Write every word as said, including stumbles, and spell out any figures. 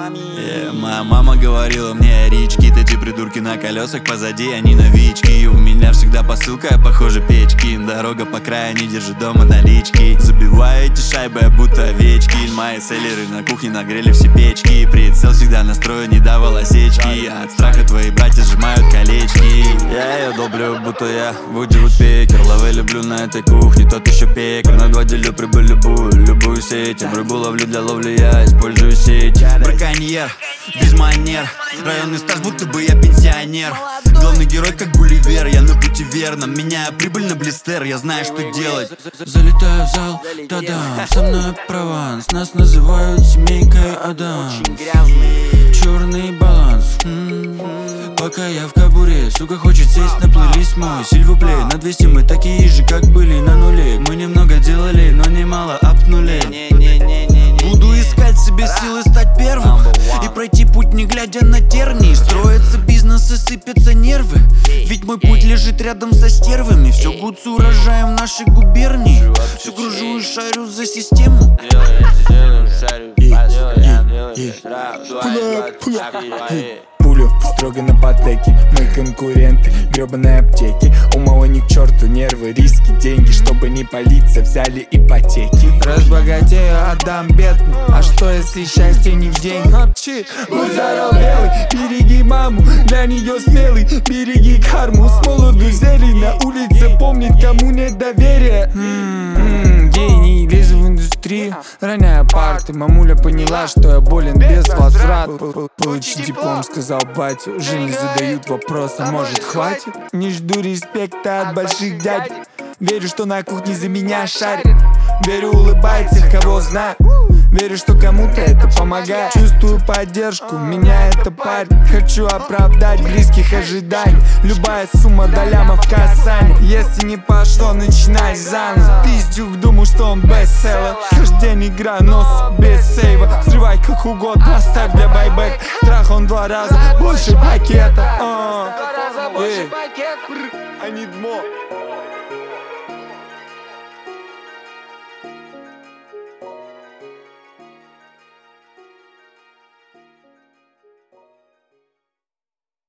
мами. yeah, Моя мама говорила мне: Рички, эти придурки на колесах позади, они новички. У меня всегда посылка, похоже, печки. Дорога по краю, не держи дома налички. Забиваю эти шайбы, будто овечки. Мои селлеры на кухне нагрели все печки. Прицел всегда настроен, не давал осечки. От страха твои братья сжимают колечки. Я ее долблю, будто я выдержу пекер. Лавы люблю на этой кухне, тот еще пекарь. На два делю прибыль любую, любую сеть. Рыбу ловлю для ловли, я использую сеть. Браконьер, без манер. Районный стаж, будто бы я пенсионер. Главный герой, как Гулливер, я на пути верном. Меняю прибыль на блистер, я знаю, что делать. Залетаю в зал, та-дам, со мной Прованс. Нас называют семейкой Адамс. Черный баланс, м-м-м. Пока я в кобуре, сука хочет сесть на плейлист мой. Сильвуплей, на двести мы такие же, как были на нуле. Мы немного делали, но немало апнули. Буду искать себе силы стать первым и пройти путь, не глядя на тернии. Строятся бизнесы, сыпятся нервы, ведь мой путь лежит рядом со стервами. Все гуд с урожаем в нашей губернии. Все кружу и шарю за систему. Пулю строго на потеке, мы конкуренты, гребаные аптеки. У мало ни к черту нервы, риски, деньги. Чтобы не палиться, взяли ипотеки. Разбогатею, отдам бедным. А что если счастье не в деньгах? Будь здоров, белый, береги маму, для нее смелый. Береги карму, с молоду зелень. На улице помнит, кому нет доверия. М-м-м, гений, лезу в индустрию, роняя парты. Мамуля поняла, что я болен без возврата. Получи диплом, сказал батя. Уже не задают вопрос, а может хватит? Не жду респекта от больших дядь. Верю, что на кухне за меня шарит. Верю, улыбает всех, кого знаю. Верю, что кому-то это помогает. Чувствую поддержку, меня это парит. Хочу оправдать близких ожиданий. Любая сумма до ляма в касание. Если не пошло, начинай заново. Пиздюк, думаю, что он бестселлер. Каждый день играю, но без сейва. Взрывай как угодно, оставь для байбек. Страх он два раза больше пакета. I need more.